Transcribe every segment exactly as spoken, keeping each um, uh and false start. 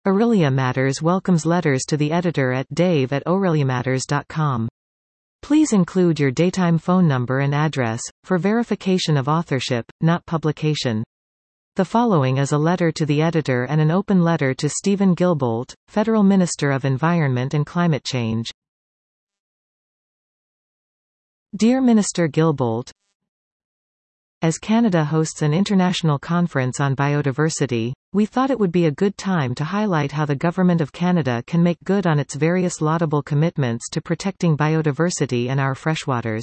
Aurelia Matters welcomes letters to the editor at dave at aureliamatters dot com. Please include your daytime phone number and address, for verification of authorship, not publication. The following is a letter to the editor and an open letter to Stephen Guilbeault, Federal Minister of Environment and Climate Change. Dear Minister Guilbeault, as Canada hosts an international conference on biodiversity, we thought it would be a good time to highlight how the Government of Canada can make good on its various laudable commitments to protecting biodiversity and our freshwaters.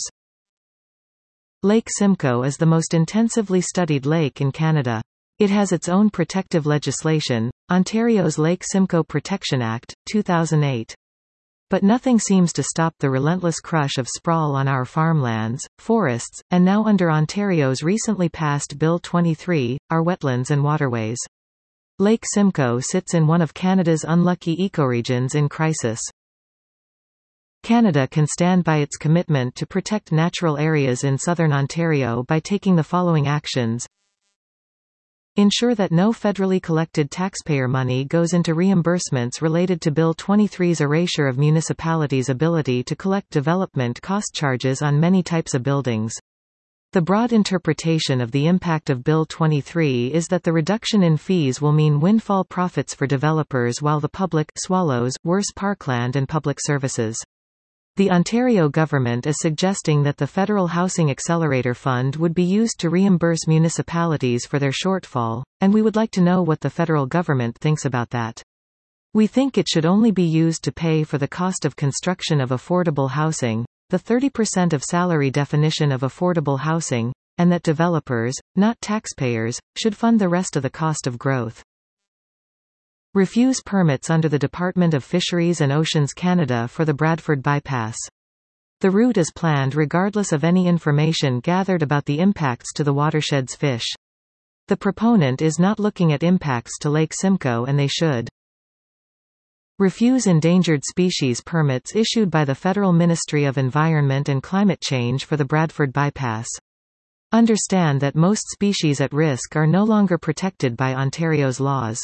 Lake Simcoe is the most intensively studied lake in Canada. It has its own protective legislation, Ontario's Lake Simcoe Protection Act, two thousand eight. But nothing seems to stop the relentless crush of sprawl on our farmlands, forests, and now under Ontario's recently passed Bill twenty-three, our wetlands and waterways. Lake Simcoe sits in one of Canada's unlucky ecoregions in crisis. Canada can stand by its commitment to protect natural areas in southern Ontario by taking the following actions. Ensure that no federally collected taxpayer money goes into reimbursements related to Bill twenty-three's erasure of municipalities' ability to collect development cost charges on many types of buildings. The broad interpretation of the impact of Bill twenty-three is that the reduction in fees will mean windfall profits for developers while the public swallows worse parkland and public services. The Ontario government is suggesting that the Federal Housing Accelerator Fund would be used to reimburse municipalities for their shortfall, and we would like to know what the federal government thinks about that. We think it should only be used to pay for the cost of construction of affordable housing, the thirty percent of salary definition of affordable housing, and that developers, not taxpayers, should fund the rest of the cost of growth. Refuse permits under the Department of Fisheries and Oceans Canada for the Bradford Bypass. The route is planned regardless of any information gathered about the impacts to the watershed's fish. The proponent is not looking at impacts to Lake Simcoe, and they should. Refuse endangered species permits issued by the Federal Ministry of Environment and Climate Change for the Bradford Bypass. Understand that most species at risk are no longer protected by Ontario's laws.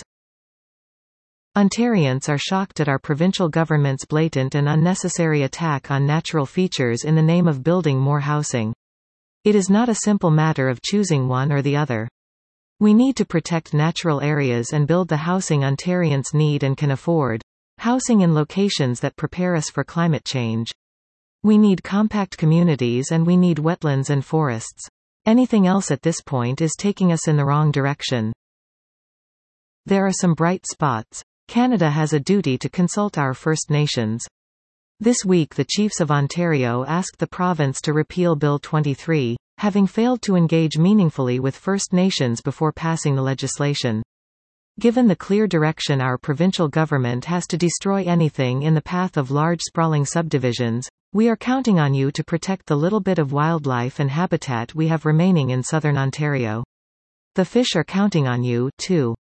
Ontarians are shocked at our provincial government's blatant and unnecessary attack on natural features in the name of building more housing. It is not a simple matter of choosing one or the other. We need to protect natural areas and build the housing Ontarians need and can afford. Housing in locations that prepare us for climate change. We need compact communities and we need wetlands and forests. Anything else at this point is taking us in the wrong direction. There are some bright spots. Canada has a duty to consult our First Nations. This week the Chiefs of Ontario asked the province to repeal Bill twenty-three, having failed to engage meaningfully with First Nations before passing the legislation. Given the clear direction our provincial government has to destroy anything in the path of large sprawling subdivisions, we are counting on you to protect the little bit of wildlife and habitat we have remaining in southern Ontario. The fish are counting on you, too.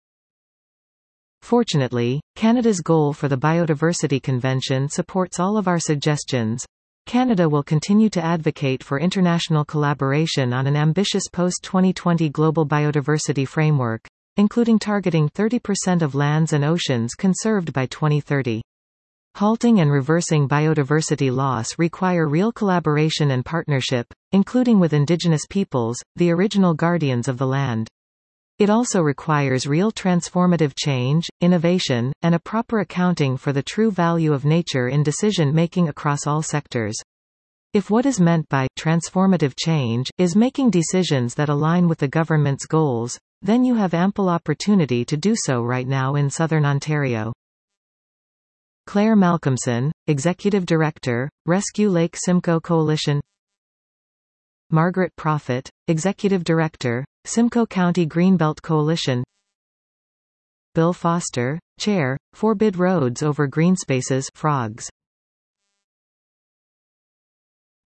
Fortunately, Canada's goal for the Biodiversity Convention supports all of our suggestions. Canada will continue to advocate for international collaboration on an ambitious post twenty twenty global biodiversity framework, including targeting thirty percent of lands and oceans conserved by twenty thirty. Halting and reversing biodiversity loss require real collaboration and partnership, including with Indigenous peoples, the original guardians of the land. It also requires real transformative change, innovation, and a proper accounting for the true value of nature in decision-making across all sectors. If what is meant by transformative change is making decisions that align with the government's goals, then you have ample opportunity to do so right now in southern Ontario. Claire Malcolmson, Executive Director, Rescue Lake Simcoe Coalition. Margaret Prophet, Executive Director, Simcoe County Greenbelt Coalition. Bill Foster, Chair, Forbid Roads Over Green Spaces Frogs.